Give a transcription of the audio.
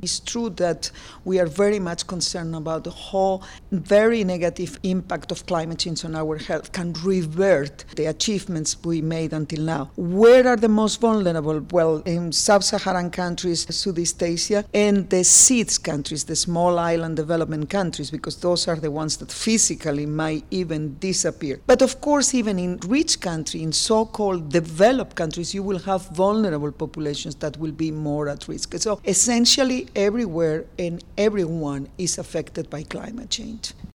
It's true that we are very much concerned about the whole very negative impact of climate change on our health can revert the achievements we made until now. Where are the most vulnerable? Well, in sub-Saharan countries, Southeast Asia, and the SEEDS countries, the small island development countries, because those are the ones that physically might even disappear. But of course, even in rich countries, in so-called developed countries, you will have vulnerable populations that will be more at risk. So essentially, everywhere and everyone is affected by climate change.